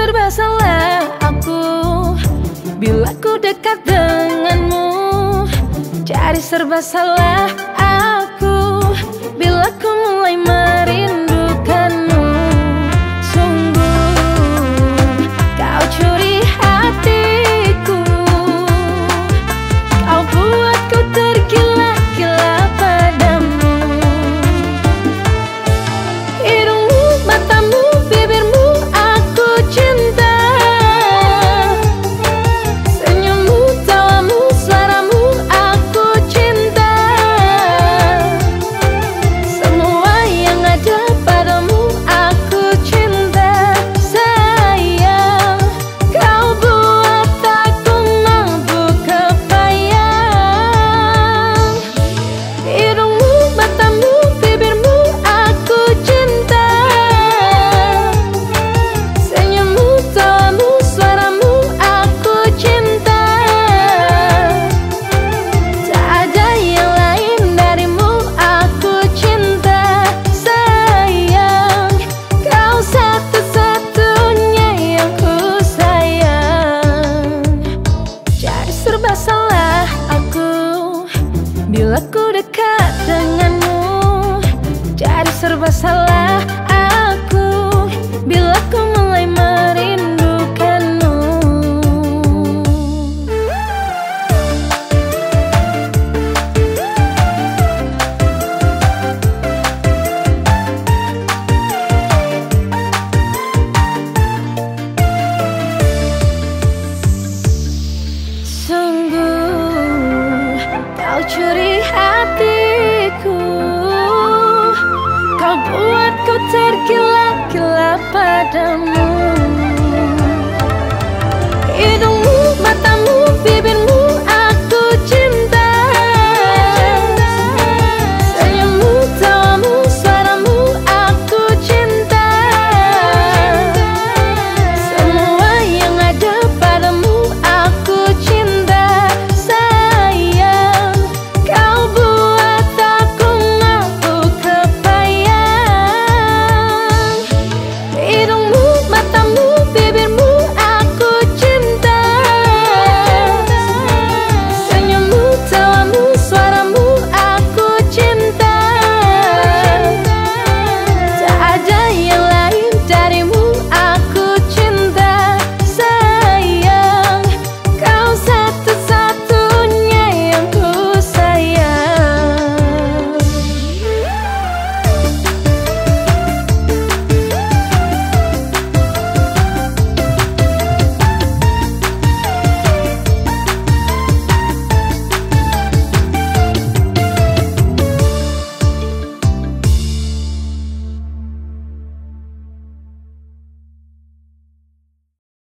serba salah aku bila ku dekat denganmu. Jadi serba salah aku bila ku mulai merindukanmu. Sungguh kau curi hatiku, kau buatku tergila-gila padamu. Hidungmu, matamu, bibirmu aku cinta. Senyummu, tawamu, suaramu aku cinta. Semua yang ada padamu aku cinta. Sayang, kau buat aku mabuk kepayang. Hidungmu, matamu, bibirmu aku cinta. Senyummu, tawamu, suaramu aku cinta. Tak ada yang lain darimu aku cinta. Sayang, kau satu-satunya yang ku sayang. Jadi serba salah aku bila ku dekat denganmu. Jadi serba salah aku bila ku mulai merindukanmu. Sungguh kau curi hatiku, kau buatku tergila-gila padamu.